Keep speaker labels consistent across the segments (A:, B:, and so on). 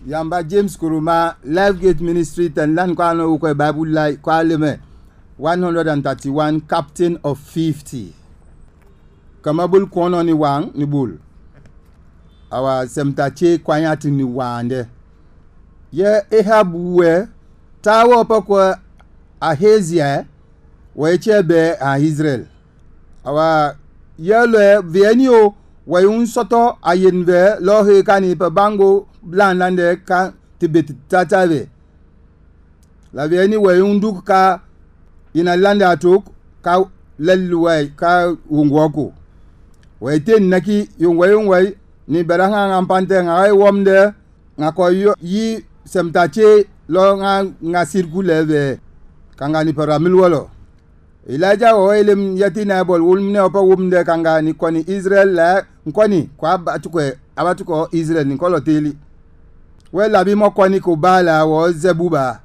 A: Yamba James Kuruma, Life Gate Ministry, Tenlan Kwano Ukwe Bible Life, Kwaleme, 131, Captain of 50. Kamabul Kono ni Wang, ni Bull. Our Semtache Kwanyati ni Wande. Ye Ehabuwe, Tawa Pakwa Ahezia, Wechebe a Israel. Our Yellow Vienio, Wayun Soto, Ayenve, Lohe Kani Pabango, Blandande, Ka Tibet Tatave. La Vieni Wayun Duka in a land atuk, Ka Leluway, Ka Ungwaku. Waitin Naki, Yung Wayun Way, Ni Beranga Ampante, I wom there, Nako yi Semtache, Long nga circuleve, Kangani Paramilwalo. Elijah oelem yatina bol wulmne opa wumde kanga ni koni Israel la nkoni kwa abatuko Israel ni kolo teli we labi mo koni ko bala wo zebuba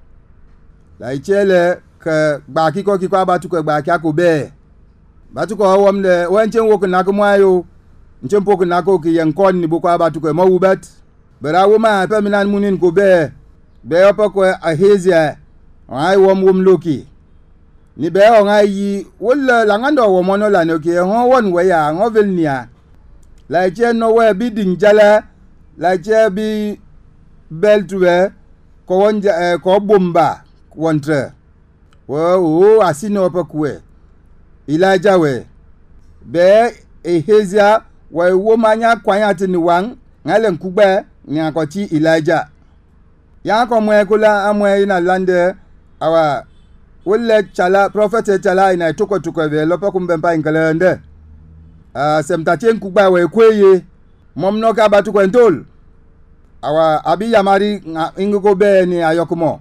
A: la ichele ke baki ko ki kwa abatuko baki akobe batuko womde wenchen wok na ko mayo nchen pok na ko ki yen koni bu kwa abatuko mo wubet bera wuma pe minan munin ko be opa ko ahezia ai wom loki ni be o ngai wala langando wo mono la no ke ho won we ya ngo velnia la che no we bi dinjala la che bi beltuwe ko wonja ko bomba wontre wo asino pakwe ilaja we be ehezia we wo manya kwanya tini wang ngale nkugbe nya ko ti ilaja ya ko mwe kula amwe ina lande awa Wole chala prophet chala ina tuko ve lopa kumbempa inkalende semtache nkugba we kweye momno ka batu ko ntol awa abi yamari ingo be ni ayokumo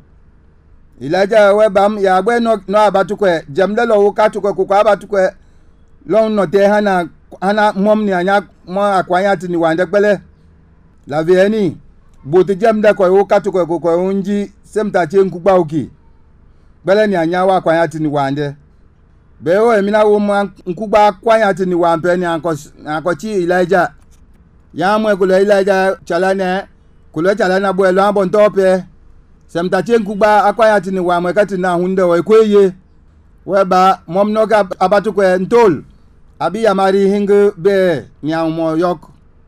A: ilaja we bam ya gbe no abatu ko jamle lo ka tuko ko abatu ko long no te hana mom ni anya mo akwanya tini wande gbele la vieni bote jamda ko ka tuko ko unji semtache nkugba oki bele ni anyawa kwanyati ni wande bewo emina wo nkugba kwanyati ni wampe ni ankochi Elijah yamwe kulo Elijah chalane kulo chalana bwelo ambon tope semtache nkugba akwanyati ni wamwe kati na hunde we kweye weba momnoga abatu kwe ntol abi yamari hingu be nyamo yok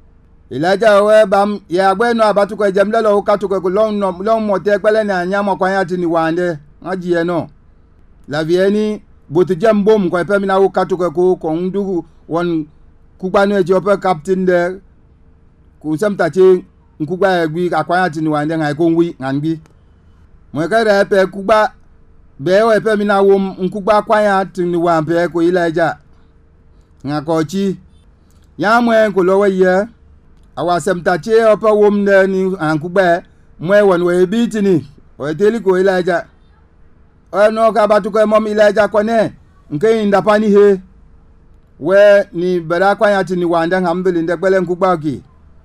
A: Elijah weba ya gbeno abatu kwe jemlelo ukatu kwe long mote kwele ni anyamo kwanyati ni wande ajiye no la vieni bote jambom ko pe mina wo katuko ko ndugu won kugbanu eje ope captain de ku semtache nkugba egbi akwanya tini wande ngai ko nwi nganbi mo ka re pe kugba be wo pe mina wo nkugba akwanya tini wampe ko Elijah ngakochi yamwe ko lowe ye awa semtache ope wom de ni ankugba mwe won we bitini o teli ko Elijah no ka batuko mom Elijah kone nke indapani he we ni bera kwanya tini wanda ngambele ndegbele nkugba ki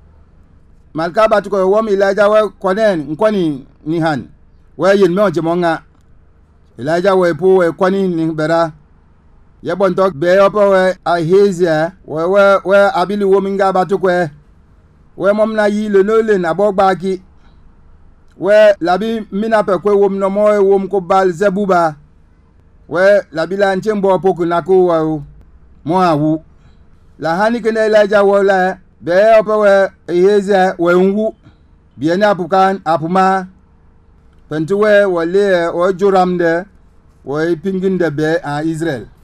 A: malka batuko wom Elijah we kone nkoni ni han we yin me oje monga Elijah we po we koni ni bera ye bonto be opo we ahezia we abili wominga batuko we mom na yi le no le na bogba ki we labi mina pe kwe wom no mo wom ko bal zebuba we labi la nchembo poku nako wa mo awu la hani kene Elijah wala be opo we eheze we nwu biene apukan apuma pentuwe wale o juramde we pinginde be a Israel